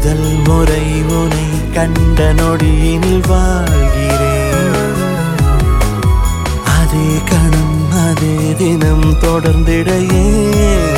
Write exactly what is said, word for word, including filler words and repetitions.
முதல் முறை உனை கண்ட நொடியினில் வாழ்கிறேன். அதே கணம் அதே தினம் தொடர்ந்திட ஏன்